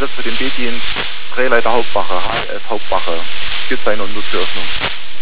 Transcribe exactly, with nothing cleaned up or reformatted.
Einsatz für den B-Dienst, Drehleiter Hauptwache, H F Hauptwache, Türzeichnung und Türöffnung.